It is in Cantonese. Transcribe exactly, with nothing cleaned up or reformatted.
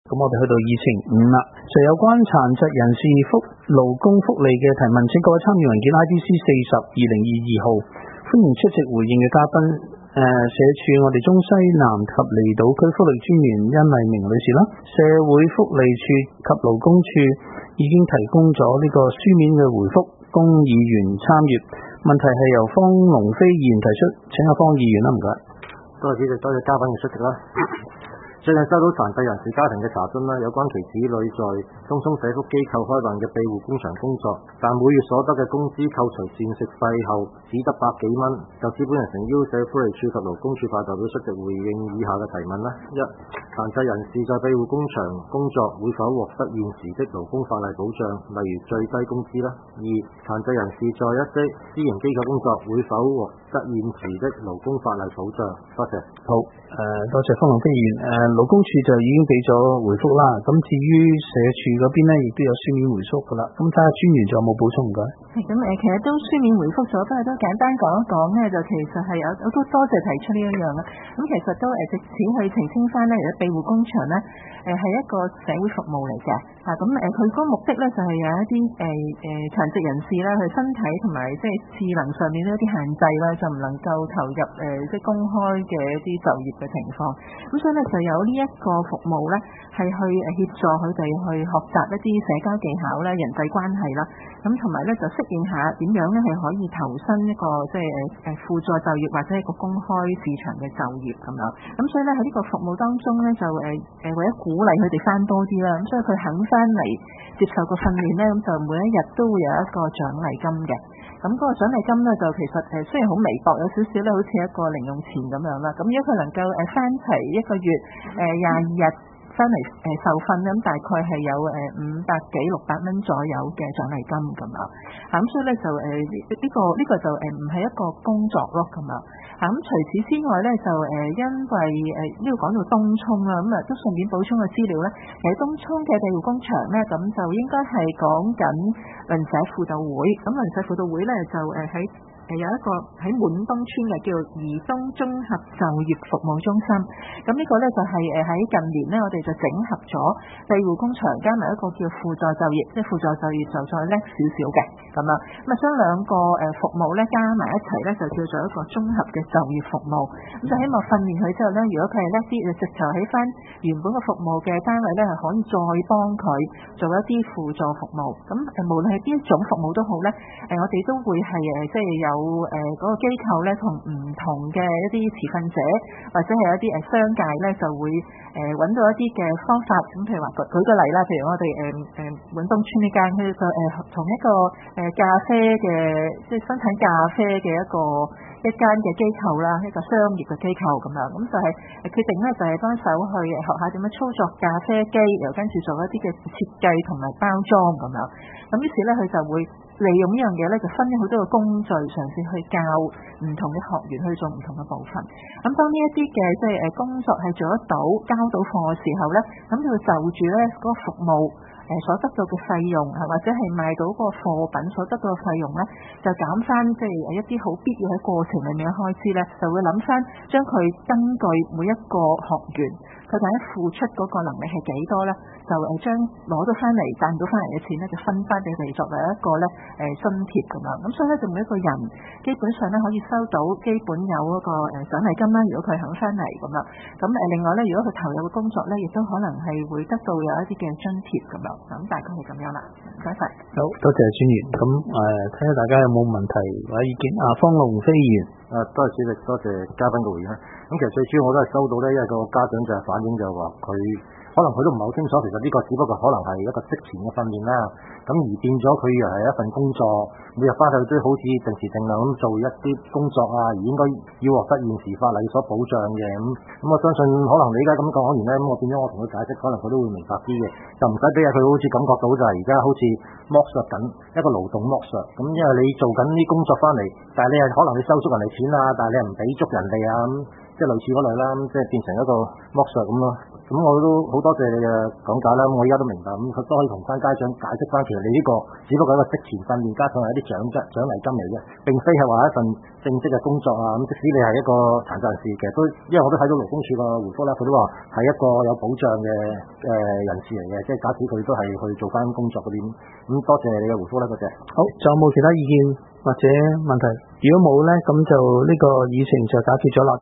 咁我哋去到議程五啦，就有關殘疾人士福勞工福利嘅提問，請各位參與文件 I D C 四十二零二二號，歡迎出席回應嘅嘉賓，誒、呃、社署我哋中西南及離島區福利專員殷麗明女士啦，社會福利署及勞工處已經提供咗呢個書面嘅回覆，供議員參閱。問題係由方龍飛議員提出，請阿方議員啦，唔該。 多謝主席，多謝嘉賓嘅出席啦。最近收到殘疾人士家庭嘅查詢啦，有關其子女在東涌社福機構開辦嘅庇護工場工作，但每月所得嘅工資扣除膳食費後只得百幾蚊，就指本人誠邀社會福利署及勞工處派代表出席回應以下嘅提問啦。一、殘疾人士在庇護工場工作會否獲得現時的勞工法例保障，例如最低工資啦？二、殘疾人士在一些私營機構工作會否獲得現時的勞工法例保障？多謝。 好，誒、呃、多謝方龍飛議員。誒、呃、勞工處就已經俾咗回覆啦。咁至於社署嗰邊呢，亦都有書面回覆噶啦。咁睇下專員仲有冇補充唔該？ 係咁誒，其實都書面回覆咗，不過都簡單講一講呢，就其實係有我都多謝提出呢一樣啦。咁其實都誒藉此去澄清翻呢，而家庇護工場呢誒係一個社會服務嚟嘅。啊咁誒，佢嗰個目的呢，就係有一啲誒誒殘疾人士啦，佢身體同埋即係智能上面呢一啲限制啦，就唔能夠投入誒、呃、即係公開嘅一啲就業嘅情況。咁所以呢，就有呢一個服務呢，係去誒協助佢哋去學習一啲社交技巧啦、人際關係啦，咁同埋呢，就適應下點樣呢係可以投身一個即係誒誒輔助就業或者係一個公開市場嘅就業咁樣。咁所以呢，喺呢個服務當中呢，就誒誒為咗鼓勵佢哋翻多啲啦，咁所以佢肯翻嚟接受個訓練呢，咁就每一日都會有一個獎勵金嘅。咁嗰個獎勵金呢，就其實誒雖然好微薄，有少少咧好似一個零用錢咁樣啦。咁如果佢能夠誒翻齊一個月誒廿二日翻嚟誒受訓咧，咁大概係有誒五百幾六百蚊左右嘅獎勵金咁樣。嚇咁所以咧就誒呢呢個呢、呢個就誒唔係一個工作咯咁樣。嚇咁除此之外咧就誒因為誒呢度講到東涌啦，咁啊都順便補充個資料咧，其實東涌嘅庇護工場咧咁就應該係講緊鄰舍輔導會，咁鄰舍輔導會咧就誒喺誒有一個喺滿東村嘅叫做怡東綜合就業服務中心，咁呢個咧就係誒喺近年咧我哋就整合咗庇護工場加埋一個叫輔助就業，即係輔助就業就再叻少少嘅咁啊，咁啊將兩個誒服務咧加埋一齊咧就叫做一個綜合嘅就業服務，咁就希望訓練佢之後咧，如果佢係叻啲，就直頭喺翻原本嘅服務嘅單位咧係可以再幫佢做一啲輔助服務，咁誒無論係邊一種服務都好咧，誒我哋都會係誒即係有誒嗰個機構咧同唔同嘅一啲持份者或者係一啲誒商界咧就會誒揾到一啲嘅方法，咁譬如話舉舉個例啦，譬如我哋誒誒滿東村呢間佢就誒同一個誒咖啡嘅即係生產咖啡嘅一個一間嘅機構啦，一個商業嘅機構咁樣，咁就係誒決定咧就係幫手去學下點樣操作咖啡機，又跟住做一啲嘅設計同埋包裝咁樣，咁於是咧佢就會利用呢樣嘢咧，就分咗好多個工序，嘗試去教唔同嘅學員去做唔同嘅部分。咁當呢一啲嘅即係誒工作係做得到、交到貨嘅時候咧，咁就會就住咧嗰個服務誒所得到嘅費用，或者係賣到個貨品所得到嘅費用咧，就減翻即係一啲好必要喺過程裡面嘅開支咧，就會諗翻將佢根據每一個學員佢第一付出嗰個能力係幾多咧，就誒將攞到翻嚟賺到翻嚟嘅錢咧，就分翻俾佢哋作為一個咧誒津貼咁樣。咁所以咧，就每一個人基本上咧可以收到基本有嗰個誒獎勵金啦。如果佢肯翻嚟咁樣，咁誒另外咧，如果佢投入嘅工作咧，亦都可能係會得到有一啲嘅津貼咁樣。咁大概係咁樣啦。唔該晒。 好多謝專員。咁誒睇下大家有冇問題或者意見。啊，方龍飛議員。 誒多謝主席，多謝嘉賓嘅回應啦。咁其實最主要我都係收到咧，因為個家長就係反映就係話佢可能佢都唔係好清楚，其實呢個只不過可能係一個職前嘅訓練啦。咁而變咗佢又係一份工作，每日翻去都好似定時定量咁做一啲工作啊，而應該要獲得現時法例所保障嘅。咁咁我相信可能你而家咁講完咧，咁我變咗我同佢解釋，可能佢都會明白啲嘅，就唔使俾佢好似感覺到就係而家好似剝削緊一個勞動剝削。咁因為你做緊啲工作翻嚟，但係你係可能你收足人哋錢啊，但係你係唔俾足人哋啊咁。咁即係類似嗰類啦，即係變成一個剝削咁咯。咁我都好多謝你嘅講解啦，我而家都明白，咁佢都可以同翻家長解釋翻，其實你呢個只不過係一個職前訓練，加上係一啲獎金獎勵金嚟嘅，並非係話一份正職嘅工作啊。咁即使你係一個殘疾人士，其實都因為我都睇到勞工處個回覆啦，佢都話係一個有保障嘅誒人士嚟嘅，即係假使佢都係去做翻工作嗰邊。咁多謝你嘅回覆啦，多謝。 好，仲有冇其他意見或者問題？如果冇咧，咁就呢個議程就解決咗啦。